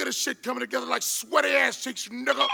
of this shit coming together like sweaty ass cheeks, nigga.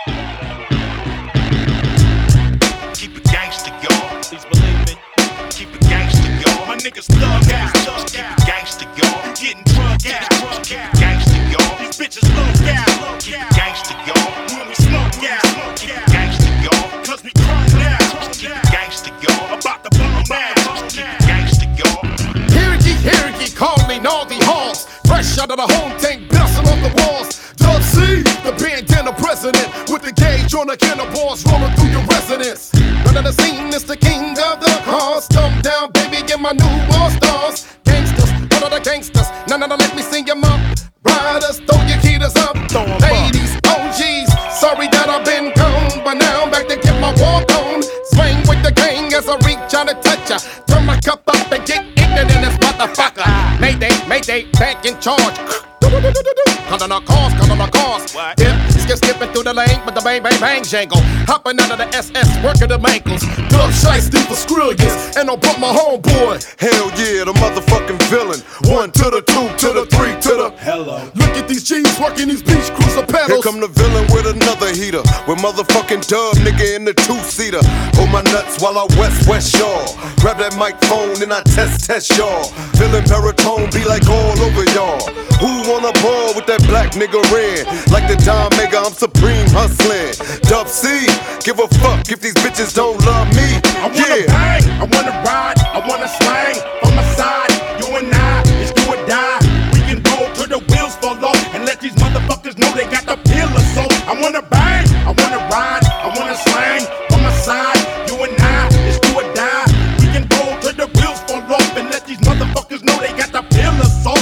Keep it gangsta, y'all. Please believe it. Keep it gangsta, y'all. My niggas thug out. Keep it gangsta, y'all. You getting drunk out. Keep it gangsta, y'all. These bitches look out. Keep it gangsta, y'all. When we smoke out. Keep it gangsta, y'all. Cause we chrome out. Keep it gangsta, y'all. About to bomb out. Keep it gangsta, y'all. Hear ye, calling all the halls. Fresh out of the home tank, bouncing off the walls. Dub C, the bandana president, with the gauge on the cannonballs rolling through your residence. None of the scene is the king of the cars. Thumb down, baby, get my new all stars. Gangsters, none of the gangsters, none of the let me sing them up. Riders, throw your heaters up. Ladies, OGs, sorry that I've been gone, but now I'm back to get my walk on. Swing with the gang as I reach out and touch ya. Turn my cup up and get ignorant in this motherfucker. Mayday, back in charge. Cut on our cars. Yeah, skipping through the lane, but the bang jangle. Hopping out of the SS, working the ankles. Dub shiesty for Skrillions, and I brought my homeboy. Hell yeah, the motherfucking villain. 1 to the 2 to the 3 to the hello. Look at these G's working these beach cruiser pedals. Here come the villain with another heater. With motherfucking Dub, nigga, in the 2-seater. Hold my nuts while I west y'all. Grab that microphone and I test y'all. Villain baritone be like all over y'all. Who wanna ball with that black nigga red? Like the Don Mega, I'm supreme hustling. Dub C, give a fuck if these bitches don't love me. I wanna bang, I wanna ride, I wanna slang. On my side, you and I, it's do or die. We can roll till the wheels fall off and let these motherfuckers know they got the pill or so. I wanna bang, I wanna ride, I wanna slang. On my side, you and I, it's do or die. We can roll till the wheels fall off and let these motherfuckers know they got the pill or so.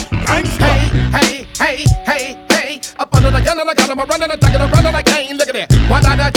Hey, up under the gun and I got him a running, running again. Look at that. Why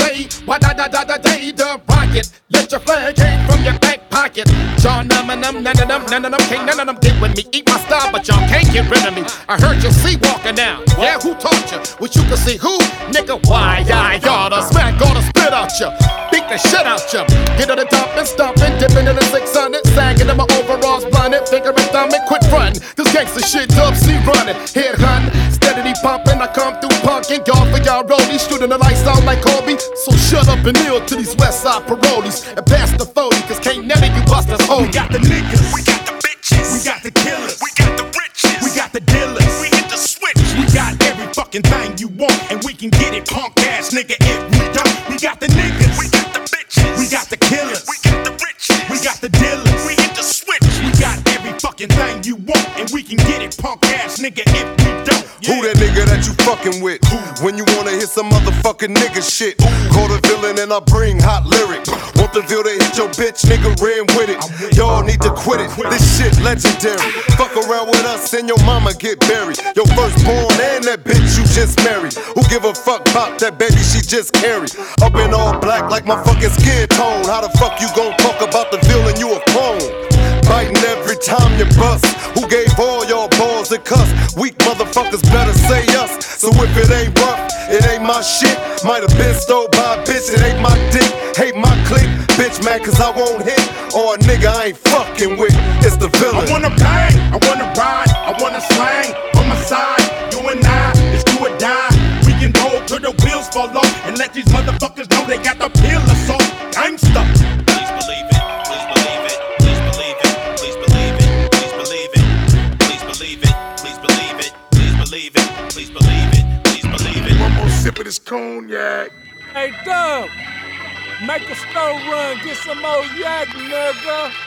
da day, the rocket. Let your flag hang from your back pocket. Y'all none of them, can't none of them get with me. Eat my style, but y'all can't get rid of me. I heard you see walking down. Yeah, who taught you? Wish you could see who? Nigga, why I oughta smack, oughta spit out ya. Beat the shit out ya. Get to the top and stomping, dipping in the 600. Sagging in my overalls, blinded, finger and thumb and quit frontin'. This gangsta shit, Dub C running. Head hunting, steadily pumping. I come through punkin', y'all for y'all rollies. Shooting the lights out like Kobe. So shut up and kneel to these West Side parolees. And pass the 40, cause can't none of you busters hold. we got the niggas, We got the bitches. we got the killers, We got the riches. we got the dealers. We hit the switch. We got every fucking thing you want, and we can get it, punk ass nigga, if we don't. We got the niggas, We got the bitches. we got the killers, We got the riches. we got the dealers. We hit the switch. We got every fucking thing you want, and we can get it, punk ass nigga, if we don't. Who that nigga that you fucking with? When you wanna hear some motherfucking nigga shit. Call the villain and I bring hot lyrics. Want the Ville to hit your bitch, nigga, ran with it. Y'all need to quit it, this shit legendary. Fuck around with us and your mama get buried. Your firstborn and that bitch you just married. Who give a fuck about that baby she just carried? Up in all black like my fucking skin tone. How the fuck you gon' talk about the villain, you a clone? Biting every time you bust. Who gave all y'all balls and cuss? Weak motherfuckers better say us. So if it ain't rough, it ain't my shit. Might've been stole by a bitch, it ain't my dick. Hate my clique, bitch mad cause I won't hit. Or a nigga I ain't fucking with, it's the villain. I wanna bang, I wanna ride, I wanna slang. On my side, you and I, it's do or die. We can roll till the wheels fall off and let these motherfuckers know they got the pill or so. Gangsta. Please believe it. Please believe it. Please believe it. Please believe it. Please believe it. Please believe it. Please believe it. Please believe it. Please believe it. Please believe it. One more sip of this cognac. Hey, Dub, make a store run, get some more yak, nigga.